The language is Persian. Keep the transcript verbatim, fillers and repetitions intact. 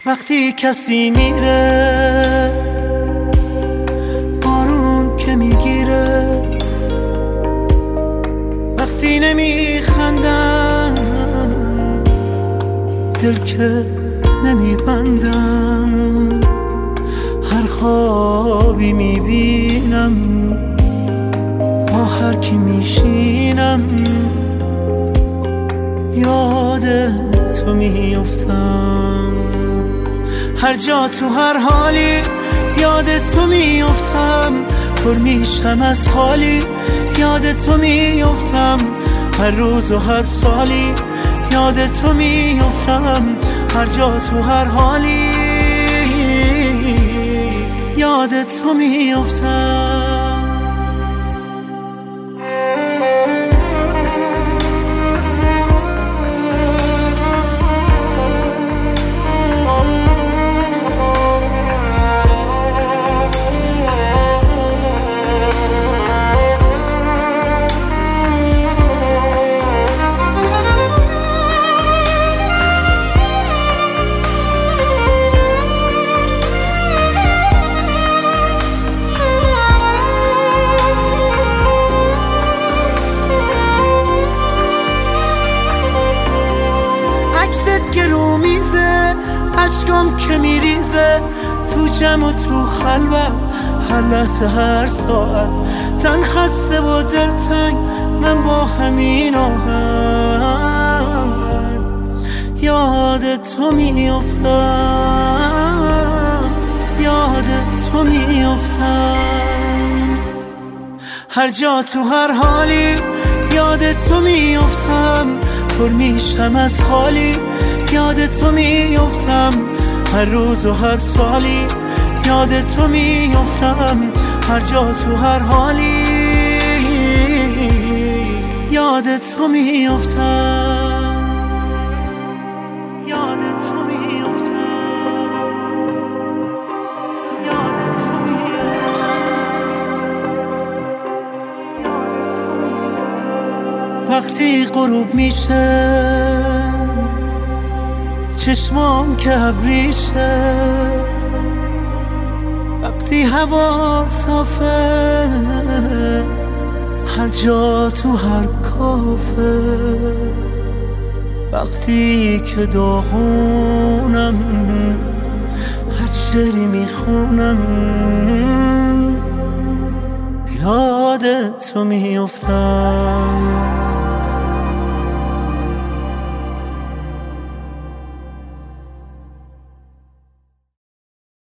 وقتی کسی میره، بارون که میگیره، وقتی نمیخندم، دل که نمیبندم، هر خوابی میبینم، با هر کی میشینم، یاد تو میافتم. هر جا تو هر حالی یاد تو میافتم، پر میشم از خالی یاد تو میافتم، هر روز و هر سالی یاد تو میافتم، هر جا تو هر حالی یاد تو میافتم. که رو میزه، عشقم که میریزه، تو جمع و تو خلوت، هر لحظه هر ساعت، تن خسته و دلتنگ، من با همین آهنگ یاد تو میافتم، یاد تو میافتم. هر جا تو هر حالی یاد تو میافتم، پر میشم از خالی یاد تو میافتم، هر روز و هر سالی یاد تو میافتم، هر جا تو هر حالی یاد تو میافتم، یاد تو میافتم، یاد تو میافتم. وقتی غروب میشه، چشمام که ابریشه، وقتی هوا صافه، هر جا تو هر کافه، وقتی که داغونم، هر شعری میخونم، یاد تو میافتم.